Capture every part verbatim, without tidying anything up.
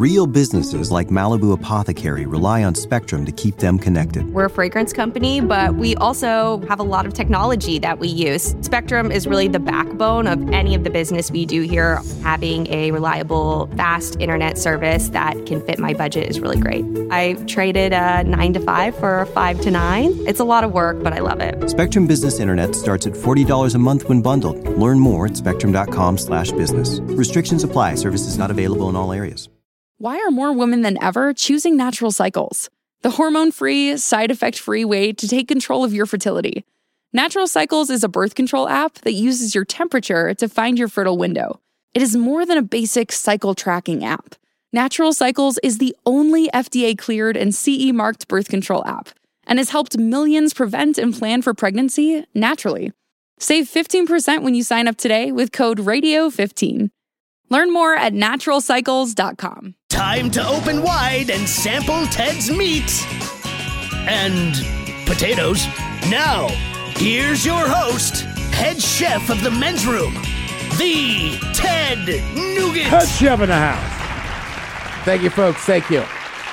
Real businesses like Malibu Apothecary rely on Spectrum to keep them connected. We're a fragrance company, but we also have a lot of technology that we use. Spectrum is really the backbone of any of the business we do here. Having a reliable, fast internet service that can fit my budget is really great. I traded a nine to five for a five to nine. It's a lot of work, but I love it. Spectrum Business Internet starts at forty dollars a month when bundled. Learn more at spectrum.com slash business. Restrictions apply. Services not available in all areas. Why are more women than ever choosing Natural Cycles? The hormone-free, side-effect-free way to take control of your fertility. Natural Cycles is a birth control app that uses your temperature to find your fertile window. It is more than a basic cycle tracking app. Natural Cycles is the only F D A-cleared and C E-marked birth control app and has helped millions prevent and plan for pregnancy naturally. Save fifteen percent when you sign up today with code radio fifteen. Learn more at natural cycles dot com. Time to open wide and sample Ted's meat and potatoes. Now, here's your host, head chef of the men's room, the Ted Nugent. Head chef in the house. Thank you, folks. Thank you.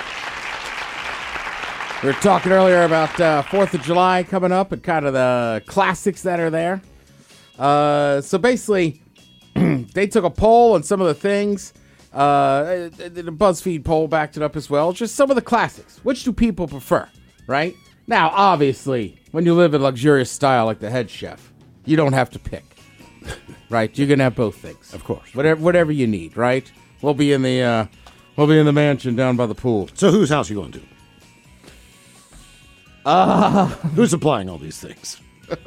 We were talking earlier about uh, fourth of July coming up and kind of the classics that are there. Uh, so basically, they took a poll on some of the things. Uh, the BuzzFeed poll backed it up as well. Just some of the classics. Which do people prefer, right? Now, obviously, when you live in luxurious style like the head chef, you don't have to pick, right? You're gonna have both things, of course. Whatever, whatever you need, right? We'll be in the, uh, we'll be in the mansion down by the pool. So, whose house are you going to? Uh, who's supplying all these things?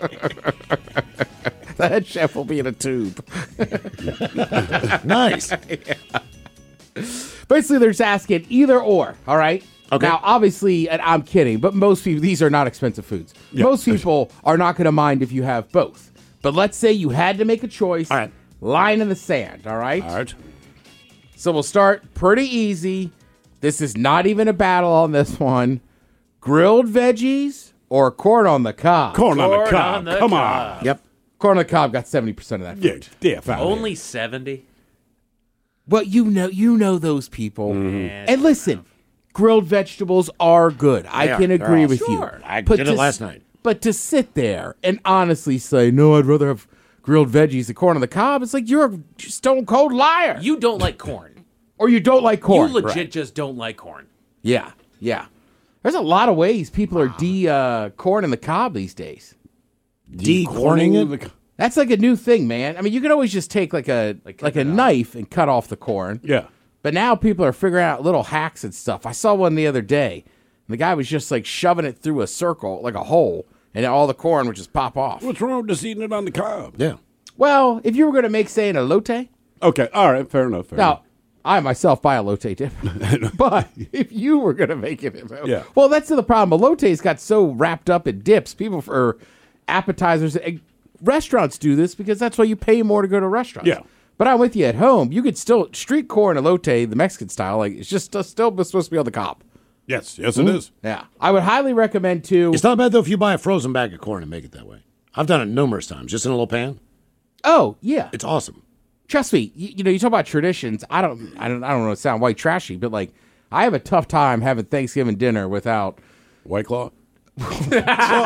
The head chef will be in a tube. Nice. Yeah. Basically, they're just asking either or, all right? Okay. Now, obviously, and I'm kidding, but most people, these are not expensive foods. Yeah. Most people are not going to mind if you have both. But let's say you had to make a choice. All right. Line in the sand, all right? All right. So we'll start pretty easy. This is not even a battle on this one. Grilled veggies or corn on the cob? Corn, on Corn the cob. on the Come cob. on. Yep. Corn on the cob got seventy percent of that Yeah, food. yeah, found it. Only seventy? Well, you know, you know those people. Man. And listen, grilled vegetables are good. I They can are. agree They're with you. sure. I But did it to- last night. But to sit there and honestly say, no, I'd rather have grilled veggies than corn on the cob, it's like you're a stone cold liar. You don't like corn. or you don't like corn. You legit Right. just don't like corn. Yeah, yeah. There's a lot of ways people are de uh, corn in the cob these days. De-corning it? That's like a new thing, man. I mean, you can always just take like a like, Like a cut it off. knife and cut off the corn. Yeah. But now people are figuring out little hacks and stuff. I saw one the other day. And the guy was just like shoving it through a circle, like a hole, and all the corn would just pop off. What's wrong with just eating it on the cob? Yeah. Well, if you were going to make, say, an elote, Okay. All right. Fair enough. Fair enough. now, I myself buy elote dip. But if you were going to make it, Yeah. well, that's the problem. Elote's got so wrapped up in dips. People for appetizers, eh, restaurants do this because that's why you pay more to go to restaurants. Yeah. But I'm with you at home. You could still, street corn elote, the Mexican style, like it's just uh, still supposed to be on the cob. Yes. Yes, it is. Yeah. I would highly recommend to. It's not bad, though, if you buy a frozen bag of corn and make it that way. I've done it numerous times, just in a little pan. Oh, yeah. It's awesome. Trust me, you, you know, you talk about traditions. I don't, I don't, I don't want to sound white trashy, but like, I have a tough time having Thanksgiving dinner without. White Claw? you feel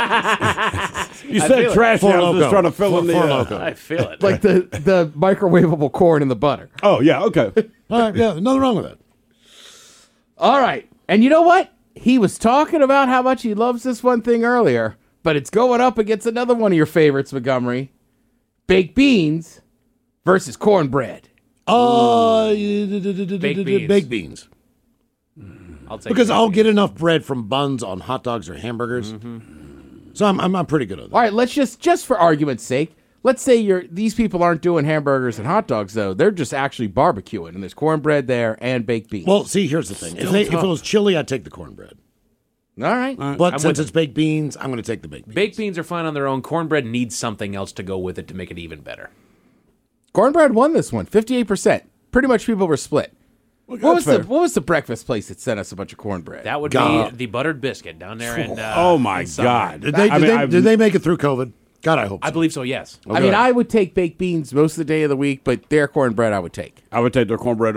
said it. trash. Four I was Loko. just trying to fill Four- in the. Four uh, Loko. I feel it. Like the, the microwavable corn in the butter. Oh, yeah. Okay. All right. Yeah. Nothing wrong with that. All right. And you know what? He was talking about how much he loves this one thing earlier, but it's going up against another one of your favorites, Montgomery. Baked beans versus cornbread. Uh, Baked beans. Baked beans. I'll take Because it. I'll get enough bread from buns on hot dogs or hamburgers. So I'm, I'm I'm pretty good on that. All right, let's just just for argument's sake, let's say you're these people aren't doing hamburgers and hot dogs though. They're just actually barbecuing, and there's cornbread there and baked beans. Well, see, here's the thing. If, they, if it was chili, I'd take the cornbread. all right. But I'm since with it's baked beans, I'm going to take the baked beans. Baked beans are fine on their own. Cornbread needs something else to go with it to make it even better. Cornbread won this one, fifty-eight percent. Pretty much people were split. Well, What was, that's the, fair. what was the breakfast place that sent us a bunch of cornbread? That would God. be the buttered biscuit down there in uh, Oh, my in Sumner. God. Did they, I did, mean, they, I've- did they make it through COVID? God, I hope so. I believe so, yes. I mean, I would take baked beans most of the day of the week, but their cornbread I would take. I would take their cornbread over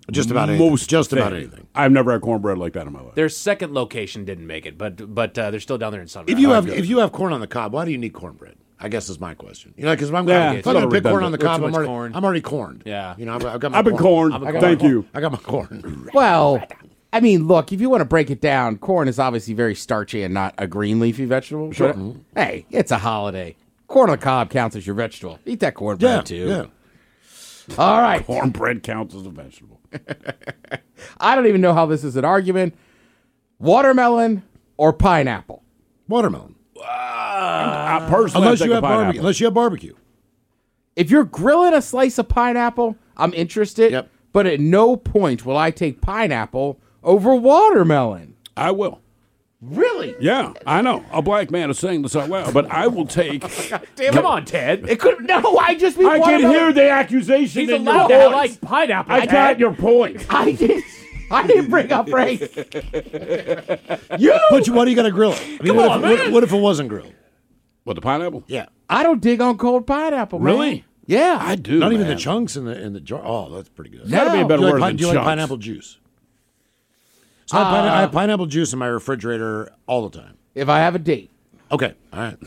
Just about anything. Most Just about thing. anything. I've never had cornbread like that in my life. Their second location didn't make it, but but uh, they're still down there in Sunrise. If you have if you have corn on the cob, why do you need cornbread? I guess is my question. You know, because if I'm Yeah, going it's to a little pick corn on the redundant. cob, Too I'm much already, corn. I'm already corned. Yeah. You know, I've, I've got my I've been corn. corned. I've got Thank my you. corn. I got my corn. Well, I mean, look, if you want to break it down, corn is obviously very starchy and not a green leafy vegetable. Sure. But, hey, it's a holiday. Corn on the cob counts as your vegetable. Eat that cornbread, Yeah, too. yeah. All right. Cornbread counts as a vegetable. I don't even know how this is an argument. Watermelon or pineapple? Watermelon. I personally, Unless I you take have a barbecue. pineapple. Unless you have barbecue. If you're grilling a slice of pineapple, I'm interested. Yep. But at no point will I take pineapple over watermelon. I will. Really? Yeah, I know. A black man is saying this out loud, but I will take. Damn Come on, Ted. It could no. I just mean I can watermelon. hear the accusation. He's in your allowed to voice. like pineapple. I Ted. got your point. I did. I didn't bring up race. You. But you, why do you got to grill it? I mean, Come what, on, if, what, man. what if it wasn't grilled? What, the pineapple? Yeah. I don't dig on cold pineapple. Man. Really? Yeah. I do. Not even man. the chunks in the in the jar. Oh, that's pretty good. Gotta be a No. better do you word like, pi- than do you like chunks. pineapple juice? So I, have pine- I have pineapple juice in my refrigerator all the time. If I have a date. Okay. All right.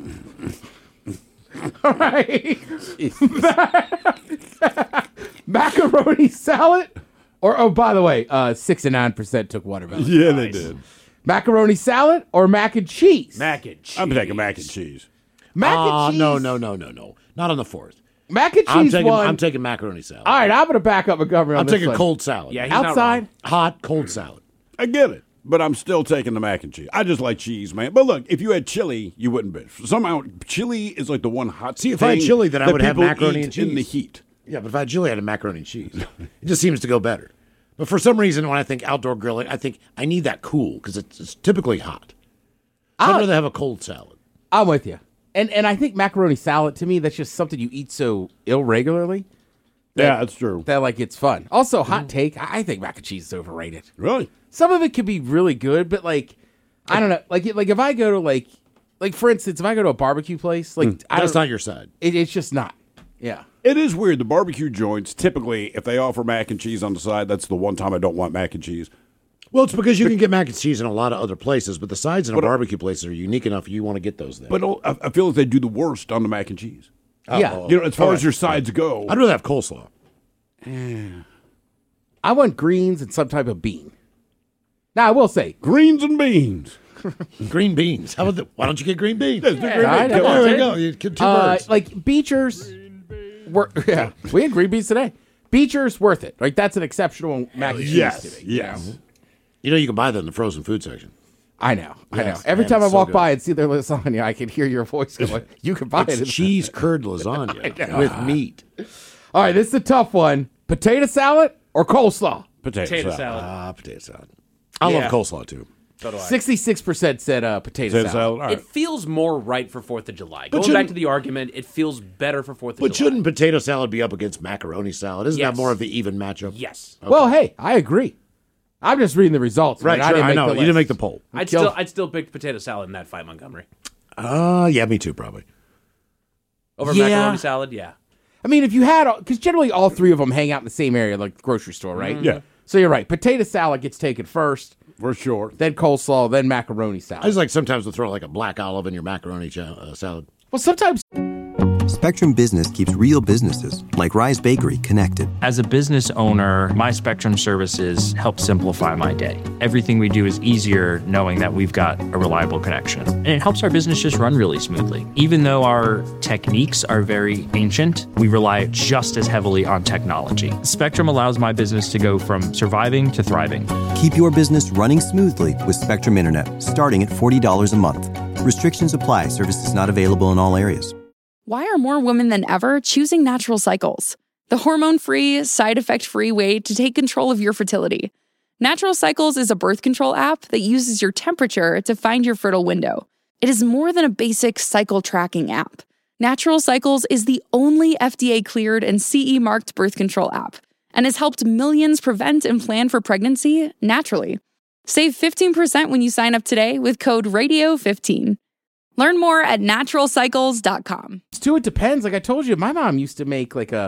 All right. Macaroni salad. Or oh, by the way, uh, six and nine percent took watermelon. Yeah, they did. Macaroni salad or mac and cheese? Mac and cheese. I'm taking mac and cheese. Mac Ah, and cheese. no, no, no, no, no. Not on the fourth. Mac and cheese I'm taking. one. I'm taking macaroni salad. All right, I'm going to back up Montgomery on I'm this taking one. cold salad. Yeah, he's not Outside. wrong. Hot cold salad. I get it, but I'm still taking the mac and cheese. I just like cheese, man. But look, if you had chili, you wouldn't bitch. Somehow, chili is like the one hot. See, if I had thing chili, then I that would have people macaroni eat and cheese. in the heat. Yeah, but if I had chili, I had a macaroni and cheese. It just seems to go better. But for some reason, when I think outdoor grilling, I think I need that cool because it's, it's typically hot. I'd I'll- rather have a cold salad. I'm with you. And and I think macaroni salad, to me, that's just something you eat so irregularly Yeah, that's true. that, like, it's fun. Also, hot take, I I think mac and cheese is overrated. Really? Some of it can be really good, but, like, I don't know. Like, like if I go to, like, like for instance, if I go to a barbecue place, like, I That's don't, not your side. it, it's just not. Yeah. It is weird. The barbecue joints, typically, if they offer mac and cheese on the side, that's the one time I don't want mac and cheese. Well, it's because you can get mac and cheese in a lot of other places, but the sides in a But, uh, barbecue place are unique enough you want to get those there. But oh, I I feel like they do the worst on the mac and cheese. yeah. You know, as far Okay. as your sides go. I'd rather have coleslaw. I want greens and some type of bean. Now, I will say, Greens and beans. Green beans. How about that? Why don't you get green beans? I know. There we go. You get two uh, birds. like Beecher's, wor- yeah, we had green beans today. Beecher's worth it. Like, that's an exceptional mac and cheese Yes, to me. yes. You know, you can buy that in the frozen food section. I know, I know. Yes, Every man, time I it's so walk good. by and see their lasagna, I can hear your voice going, you can buy it. It's cheese curd lasagna with meat. All right, this is a tough one. Potato salad or coleslaw? Potato, Potato salad. salad. Ah, potato salad. I Yeah. love coleslaw too. So do I. sixty-six percent said uh, potato, Potato salad. salad. All right. It feels more right for Fourth of July. Going back shouldn't- to the argument, it feels better for Fourth of But July. shouldn't potato salad be up against macaroni salad? Isn't Yes. that more of the even matchup? Yes. Well, hey, I agree. I'm just reading the results. Right, man. sure, I, didn't I make know. the You didn't list. make the poll. I'd Kill- still, I'd still pick potato salad in that fight, Montgomery. Uh, yeah, me too, probably. Over Yeah. macaroni salad, yeah. I mean, if you had, because generally all three of them hang out in the same area, like the grocery store, right? Yeah. So you're right. Potato salad gets taken first, For sure. then coleslaw, then macaroni I salad. just like sometimes to throw like a black olive in your macaroni cha- uh, salad. well, sometimes Spectrum Business keeps real businesses, like Rise Bakery, connected. As a business owner, my Spectrum services help simplify my day. Everything we do is easier knowing that we've got a reliable connection. And it helps our business just run really smoothly. Even though our techniques are very ancient, we rely just as heavily on technology. Spectrum allows my business to go from surviving to thriving. Keep your business running smoothly with Spectrum Internet, starting at forty dollars a month. Restrictions apply. Services not available in all areas. Why are more women than ever choosing Natural Cycles? The hormone-free, side-effect-free way to take control of your fertility. Natural Cycles is a birth control app that uses your temperature to find your fertile window. It is more than a basic cycle tracking app. Natural Cycles is the only F D A-cleared and C E-marked birth control app and has helped millions prevent and plan for pregnancy naturally. Save fifteen percent when you sign up today with code radio fifteen. Learn more at natural cycles dot com. too, it depends. Like I told you, my mom used to make like a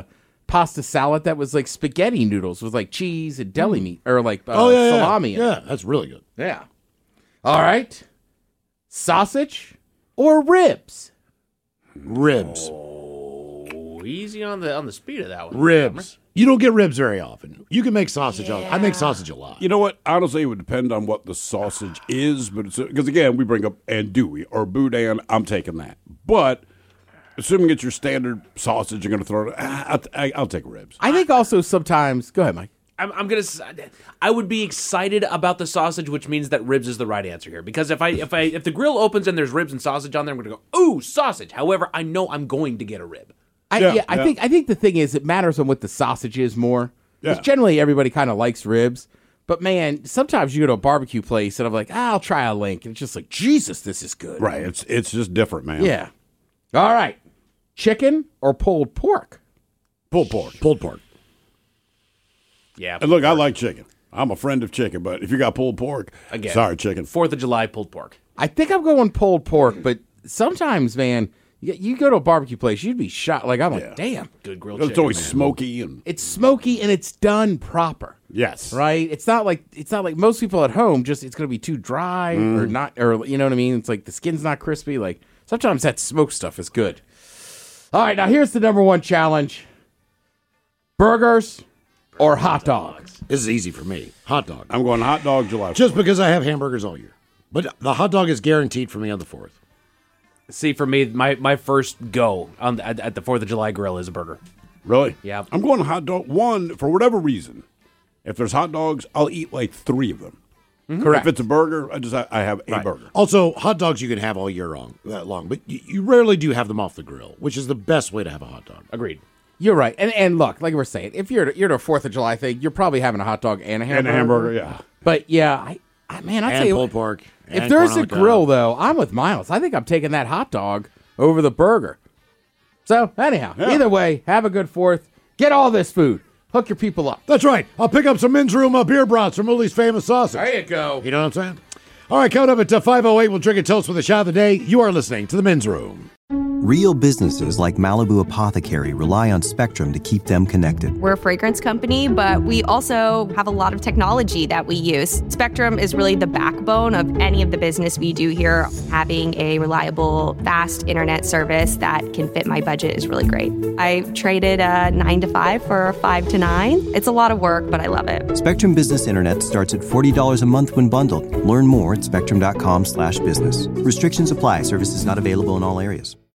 pasta salad that was like spaghetti noodles with like cheese and deli meat or like uh, oh, yeah, salami. Yeah, yeah, that's really good. Yeah. All right. Sausage or ribs? Ribs. Oh, easy on the on the speed of that one. Ribs. You don't get ribs very often. You can make sausage. Yeah. I make sausage a lot. You know what? Honestly, it would depend on what the sausage is, but because again, we bring up andouille or boudin. I'm taking that, but assuming it's your standard sausage, you're going to throw it. I'll, I'll take ribs. I think also sometimes. Go ahead, Mike. I'm, I'm gonna. I would be excited about the sausage, which means that ribs is the right answer here. Because if I if I if the grill opens and there's ribs and sausage on there, I'm gonna go, ooh, sausage. However, I know I'm going to get a rib. I, yeah, yeah, I yeah. think I think the thing is it matters on what the sausage is more. Because Yeah. generally everybody kind of likes ribs, but man, sometimes you go to a barbecue place and I'm like, ah, I'll try a link, and it's just like, Jesus, this is good. Right. It's it's just different, man. Yeah. All right. Chicken or pulled pork? Pulled pork. Pulled pork. Yeah. And look, I like chicken. I'm a friend of chicken, but if you got pulled pork, Again. sorry, chicken. Fourth of July pulled pork. I think I'm going pulled pork, but sometimes, man, you, you go to a barbecue place, you'd be shot. Like I'm Yeah. like, damn, Good grilled It's chicken. always man. smoky and it's smoky and it's done proper. yes, Right? It's not like it's not like most people at home. Just it's going to be too dry or not, or you know what I mean. It's like the skin's not crispy. Like sometimes that smoked stuff is good. All right, now here's the number one challenge: burgers or hot dogs. This is easy for me. Hot dog. I'm going hot dog July. Just because I have hamburgers all year. But the hot dog is guaranteed for me on the fourth. See, for me, my, my first go on the, at, at the Fourth of July grill is a burger. Really? Yeah. I'm going hot dog. One, for whatever reason, if there's hot dogs, I'll eat like three of them. Correct. If it's a burger, I just I have a Right. burger. Also, hot dogs you can have all year long, that long, but you, you rarely do have them off the grill, which is the best way to have a hot dog. Agreed. You're right, and and look, like we're saying, if you're you're to a Fourth of July thing, you're probably having a hot dog and a hamburger. And a hamburger, yeah. But yeah, I, I man, I And tell you, pulled pork. if and there's corn a on the grill cob. though, I'm with Miles. I think I'm taking that hot dog over the burger. So anyhow, Yeah. either way, have a good Fourth. Get all this food. Hook your people up. That's right. I'll pick up some men's room uh, beer brats from Uli's famous sausage. you go. You know what I'm saying? All right, coming up at uh, five oh eight, we'll drink a toast with a shot of the day. You are listening to the men's room. Real businesses like Malibu Apothecary rely on Spectrum to keep them connected. We're a fragrance company, but we also have a lot of technology that we use. Spectrum is really the backbone of any of the business we do here. Having a reliable, fast internet service that can fit my budget is really great. I traded a nine to five for a five to nine. It's a lot of work, but I love it. Spectrum Business Internet starts at forty dollars a month when bundled. Learn more at spectrum dot com slash business. Restrictions apply. Services not available in all areas.